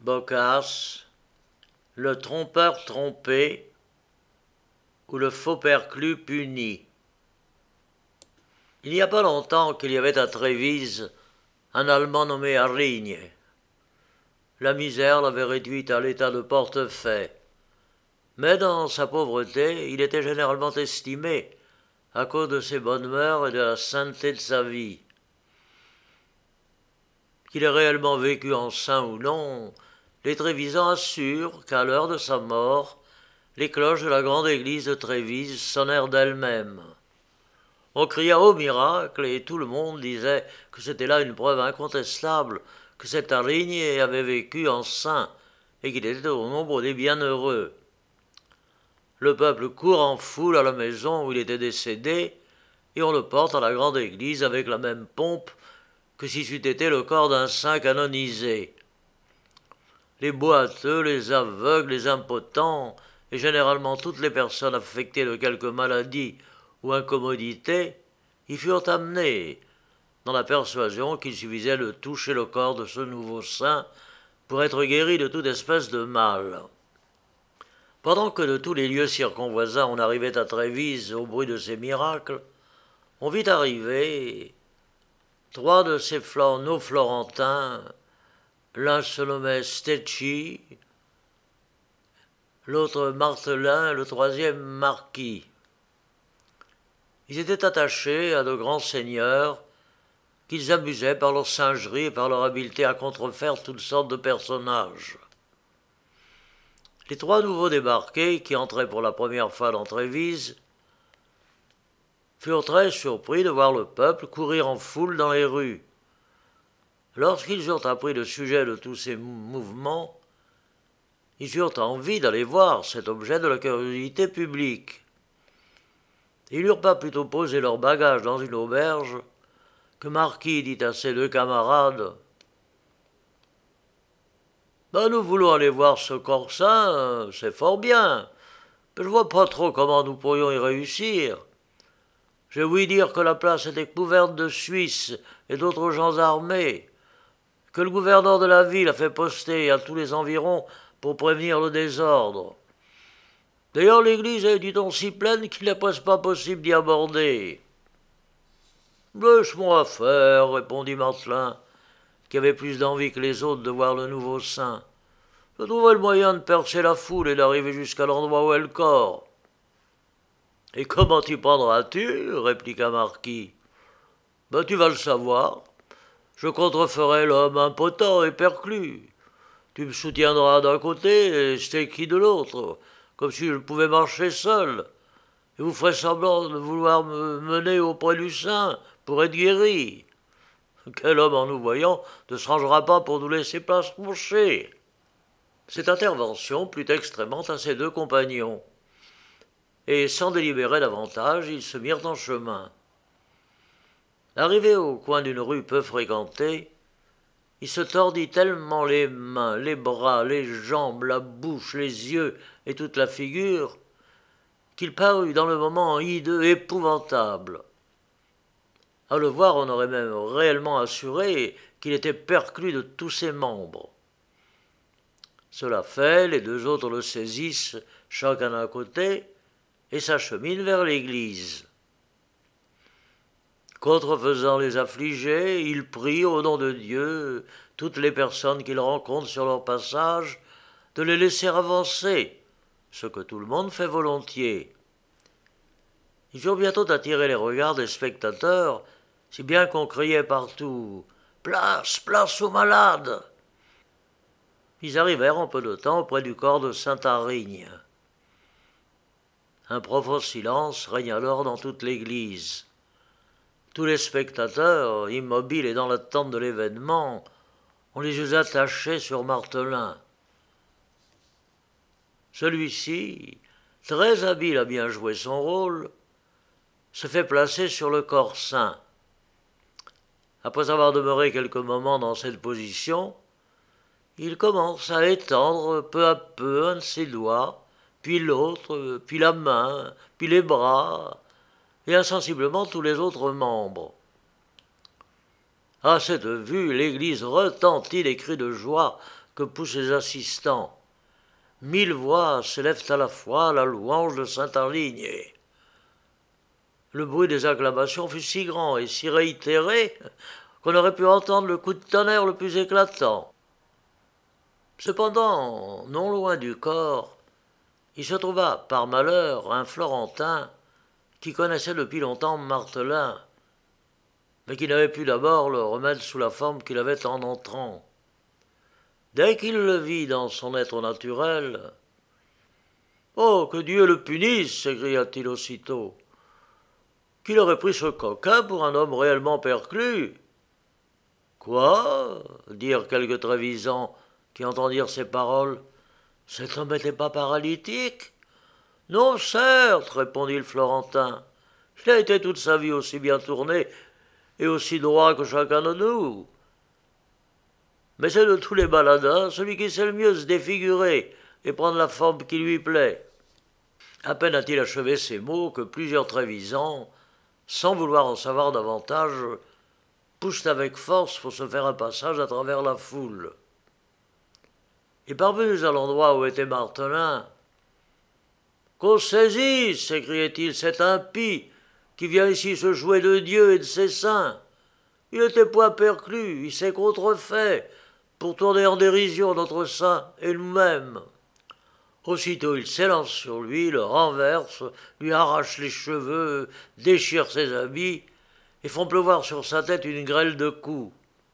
Boccace, le trompeur trompé ou le faux perclus puni. Il n'y a pas longtemps qu'il y avait à Trévise un Allemand nommé Arrigne. La misère l'avait réduit à l'état de portefaix. Mais dans sa pauvreté, il était généralement estimé à cause de ses bonnes mœurs et de la sainteté de sa vie. Qu'il ait réellement vécu en saint ou non, les Trévisans assurent qu'à l'heure de sa mort, les cloches de la grande église de Trévise sonnèrent d'elles-mêmes. On cria au miracle et tout le monde disait que c'était là une preuve incontestable que cet Arrigne avait vécu en saint et qu'il était au nombre des bienheureux. Le peuple court en foule à la maison où il était décédé et on le porte à la grande église avec la même pompe que si c'eût été le corps d'un saint canonisé. Les boiteux, les aveugles, les impotents, et généralement toutes les personnes affectées de quelque maladie ou incommodité, y furent amenés, dans la persuasion qu'il suffisait de toucher le corps de ce nouveau saint pour être guéri de toute espèce de mal. Pendant que de tous les lieux circonvoisins on arrivait à Trévise au bruit de ces miracles, on vit arriver 3 de ces nos Florentins. L'un se nommait Stecchi, l'autre Martelin, le troisième Marquis. Ils étaient attachés à de grands seigneurs qu'ils amusaient par leur singerie et par leur habileté à contrefaire toutes sortes de personnages. Les 3 nouveaux débarqués, qui entraient pour la première fois dans Trévise, furent très surpris de voir le peuple courir en foule dans les rues. Lorsqu'ils eurent appris le sujet de tous ces mouvements, ils eurent envie d'aller voir cet objet de la curiosité publique. Ils n'eurent pas plutôt posé leurs bagages dans une auberge que Marquis dit à ses 2 camarades « Nous voulons aller voir ce corps saint, c'est fort bien, mais je vois pas trop comment nous pourrions y réussir. J'ai ouï dire que la place était couverte de Suisses et d'autres gens armés, que le gouverneur de la ville a fait poster à tous les environs pour prévenir le désordre. D'ailleurs, l'église est, dit-on, si pleine qu'il n'est presque pas possible d'y aborder. »« Laisse-moi faire, répondit Martelin, qui avait plus d'envie que les autres de voir le nouveau saint. Je trouverai le moyen de percer la foule et d'arriver jusqu'à l'endroit où est le corps. »« Et comment t'y prendras-tu » répliqua Marquis. « Tu vas le savoir. Je contreferai l'homme impotent et perclus. Tu me soutiendras d'un côté et Stecchi de l'autre, comme si je pouvais marcher seul, et vous ferez semblant de vouloir me mener auprès du saint pour être guéri. Quel homme, en nous voyant, ne se rangera pas pour nous laisser place couchée ?» Cette intervention plut extrêmement à ses 2 compagnons, et sans délibérer davantage, ils se mirent en chemin. Arrivé au coin d'une rue peu fréquentée, il se tordit tellement les mains, les bras, les jambes, la bouche, les yeux et toute la figure, qu'il parut dans le moment hideux, épouvantable. À le voir, on aurait même réellement assuré qu'il était perclus de tous ses membres. Cela fait, les 2 autres le saisissent, chacun d'un côté, et s'acheminent vers l'église. Contrefaisant les affligés, il prie au nom de Dieu toutes les personnes qu'il rencontre sur leur passage de les laisser avancer, ce que tout le monde fait volontiers. Ils eurent bientôt attiré les regards des spectateurs, si bien qu'on criait partout « Place, place aux malades !» Ils arrivèrent en peu de temps auprès du corps de saint Arrigne. Un profond silence règne alors dans toute l'église. Tous les spectateurs, immobiles et dans l'attente de l'événement, ont les yeux attachés sur Martelin. Celui-ci, très habile à bien jouer son rôle, se fait placer sur le corps saint. Après avoir demeuré quelques moments dans cette position, il commence à étendre peu à peu un de ses doigts, puis l'autre, puis la main, puis les bras, et insensiblement tous les autres membres. À cette vue, l'église retentit des cris de joie que poussent les assistants. 1000 voix s'élèvent à la fois à la louange de Saint-Arligné. Le bruit des acclamations fut si grand et si réitéré qu'on aurait pu entendre le coup de tonnerre le plus éclatant. Cependant, non loin du corps, il se trouva, par malheur, un Florentin qui connaissait depuis longtemps Marthelin, mais qui n'avait pu d'abord le remettre sous la forme qu'il avait en entrant. Dès qu'il le vit dans son être naturel, « Oh, que Dieu le punisse !» s'écria-t-il aussitôt. « Qu'il aurait pris ce coquin pour un homme réellement perclus !»« Quoi ?» dirent quelques Trévisans qui entendirent ces paroles. « Cet homme n'était pas paralytique ?» ?»« Non, certes, répondit le Florentin. Il a été toute sa vie aussi bien tourné et aussi droit que chacun de nous. Mais c'est de tous les baladins celui qui sait le mieux se défigurer et prendre la forme qui lui plaît. » À peine a-t-il achevé ces mots que plusieurs Trévisans, sans vouloir en savoir davantage, poussent avec force pour se faire un passage à travers la foule. Et parvenus à l'endroit où était Marthelin, « Qu'on saisisse !» s'écriait-il, « cet impie qui vient ici se jouer de Dieu et de ses saints. Il n'était point perclus, il s'est contrefait pour tourner en dérision notre saint et nous-mêmes. » Aussitôt il s'élance sur lui, le renverse, lui arrache les cheveux, déchire ses habits, et font pleuvoir sur sa tête une grêle de coups.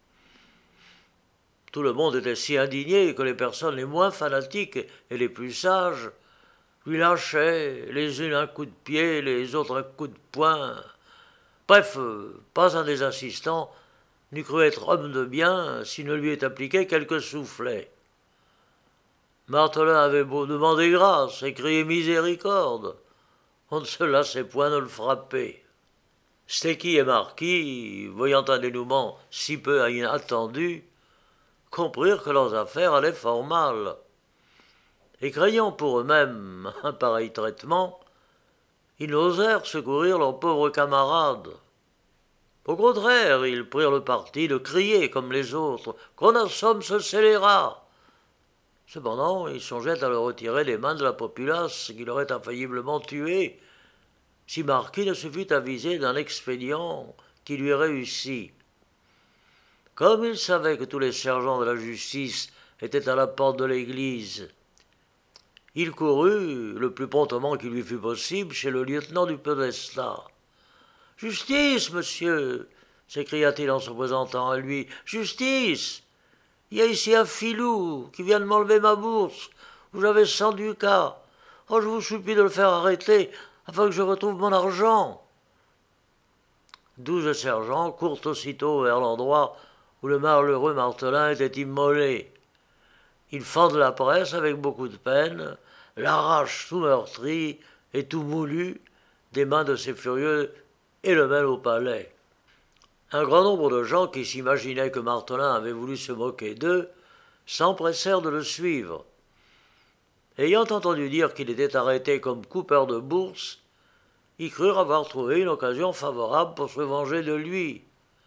Tout le monde était si indigné que les personnes les moins fanatiques et les plus sages lui lâchaient, les unes un coup de pied, les autres un coup de poing. Bref, pas un des assistants n'eût cru être homme de bien s'il ne lui eût appliqué quelques soufflets. Marthelin avait beau demander grâce et crier miséricorde, on ne se lassait point de le frapper. Stéqui et Marquis, voyant un dénouement si peu inattendu, comprirent que leurs affaires allaient fort mal. Et craignant pour eux-mêmes un pareil traitement, ils n'osèrent secourir leurs pauvres camarades. Au contraire, ils prirent le parti de crier comme les autres « Qu'on assomme ce scélérat !» Cependant, ils songeaient à le retirer des mains de la populace qui l'aurait infailliblement tué, si Marquis ne se fût avisé d'un expédient qui lui réussit. Comme il savait que tous les sergents de la justice étaient à la porte de l'église, il courut, le plus promptement qu'il lui fut possible, chez le lieutenant du Podestat. « Justice, monsieur !» s'écria-t-il en se présentant à lui. « Justice ! Il y a ici un filou qui vient de m'enlever ma bourse, où j'avais 100 ducats. Oh, je vous supplie de le faire arrêter, afin que je retrouve mon argent. » 12 sergents courent aussitôt vers l'endroit où le malheureux Marthelin était immolé. Ils fendent la presse avec beaucoup de peine, l'arrachent tout meurtri et tout moulu des mains de ces furieux et le mènent au palais. Un grand nombre de gens qui s'imaginaient que Marthelin avait voulu se moquer d'eux s'empressèrent de le suivre. Ayant entendu dire qu'il était arrêté comme coupeur de bourse, ils crurent avoir trouvé une occasion favorable pour se venger de lui.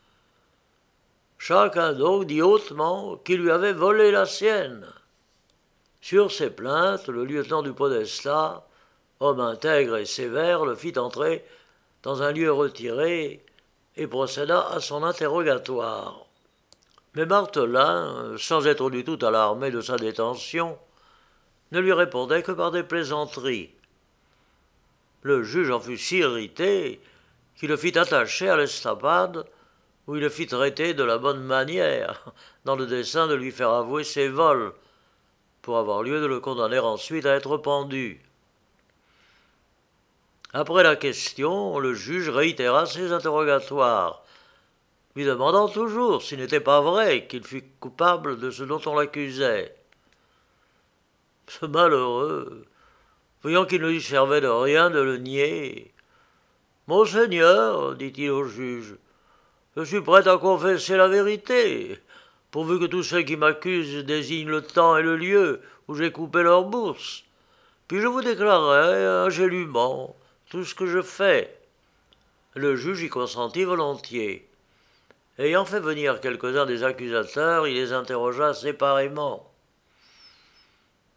Chacun donc dit hautement qu'il lui avait volé la sienne. Sur ces plaintes, le lieutenant du Podestat, homme intègre et sévère, le fit entrer dans un lieu retiré et procéda à son interrogatoire. Mais Marthelin, sans être du tout alarmé de sa détention, ne lui répondait que par des plaisanteries. Le juge en fut si irrité qu'il le fit attacher à l'estapade, où il le fit traiter de la bonne manière, dans le dessein de lui faire avouer ses vols, pour avoir lieu de le condamner ensuite à être pendu. Après la question, le juge réitéra ses interrogatoires, lui demandant toujours s'il n'était pas vrai qu'il fût coupable de ce dont on l'accusait. Ce malheureux, voyant qu'il ne lui servait de rien de le nier, « Monseigneur, dit-il au juge, je suis prêt à confesser la vérité, pourvu que tous ceux qui m'accusent désignent le temps et le lieu où j'ai coupé leur bourse. Puis je vous déclarerai ingénument tout ce que je fais. » Le juge y consentit volontiers. Ayant fait venir quelques-uns des accusateurs, il les interrogea séparément.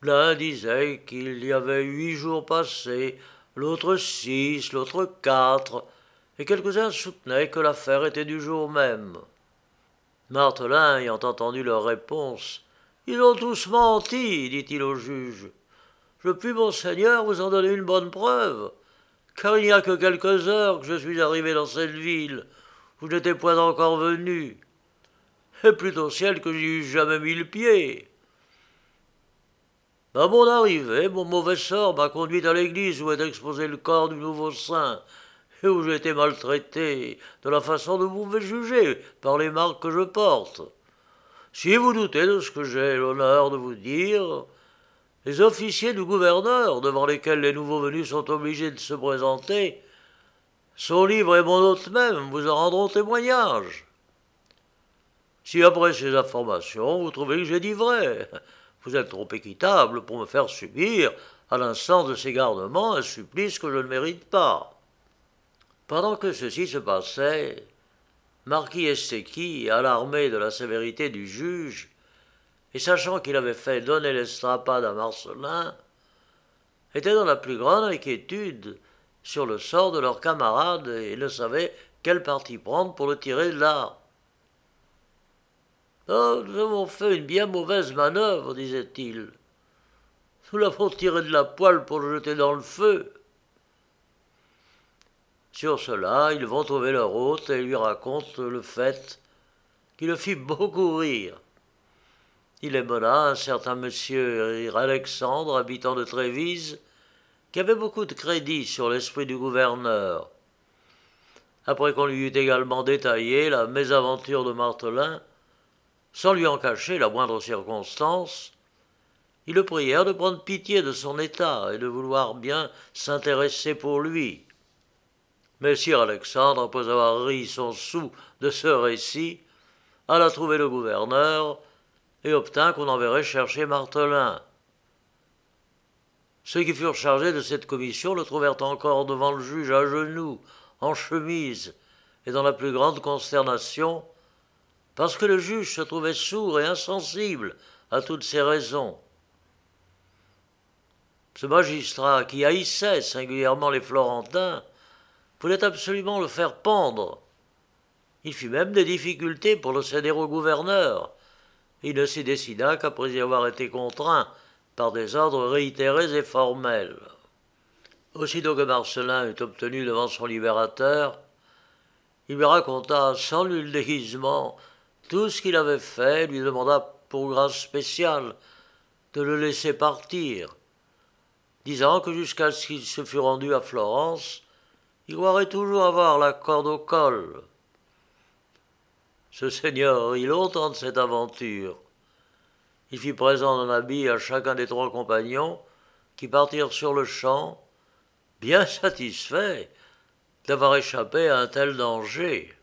L'un disait qu'il y avait 8 jours passés, l'autre 6, l'autre 4, et quelques-uns soutenaient que l'affaire était du jour même. Martelin, ayant entendu leur réponse, « Ils ont tous menti, dit-il au juge. Je puis, monseigneur, vous en donner une bonne preuve, car il n'y a que quelques heures que je suis arrivé dans cette ville, où je n'étais point encore venu, et plût au ciel que j'y eusse jamais mis le pied. À mon arrivée, mon mauvais sort m'a conduit à l'église où est exposé le corps du nouveau saint, et où j'ai été maltraité de la façon dont vous pouvez juger par les marques que je porte. Si vous doutez de ce que j'ai l'honneur de vous dire, les officiers du gouverneur, devant lesquels les nouveaux venus sont obligés de se présenter, son livre et mon hôte même vous en rendront témoignage. Si après ces informations vous trouvez que j'ai dit vrai, vous êtes trop équitable pour me faire subir, à l'instance de ces gardements, un supplice que je ne mérite pas. » Pendant que ceci se passait, Marquis Estecchi, alarmé de la sévérité du juge, et sachant qu'il avait fait donner l'estrapade à Marcelin, était dans la plus grande inquiétude sur le sort de leur camarade et ne savait quel parti prendre pour le tirer de là. « Oh, nous avons fait une bien mauvaise manœuvre, disait-il. Nous l'avons tiré de la poêle pour le jeter dans le feu. » Sur cela, ils vont trouver leur hôte et lui racontent le fait, qui le fit beaucoup rire. Il est mena un certain monsieur Alexandre, habitant de Trévise, qui avait beaucoup de crédit sur l'esprit du gouverneur. Après qu'on lui eut également détaillé la mésaventure de Martelin, sans lui en cacher la moindre circonstance, ils le prièrent de prendre pitié de son état et de vouloir bien s'intéresser pour lui. Mais sire Alexandre, après avoir ri son soûl de ce récit, alla trouver le gouverneur et obtint qu'on enverrait chercher Martelin. Ceux qui furent chargés de cette commission le trouvèrent encore devant le juge à genoux, en chemise, et dans la plus grande consternation, parce que le juge se trouvait sourd et insensible à toutes ces raisons. Ce magistrat, qui haïssait singulièrement les Florentins, voulait absolument le faire pendre. Il fit même des difficultés pour le céder au gouverneur. Il ne s'y décida qu'après y avoir été contraint par des ordres réitérés et formels. Aussitôt que Marcelin eut obtenu devant son libérateur, il lui raconta sans nul déguisement tout ce qu'il avait fait et lui demanda pour grâce spéciale de le laisser partir, disant que jusqu'à ce qu'il se fût rendu à Florence, il croirait toujours avoir la corde au col. Ce seigneur rit longtemps de cette aventure. Il fit présent d'un habit à chacun des 3 compagnons, qui partirent sur le champ, bien satisfaits d'avoir échappé à un tel danger.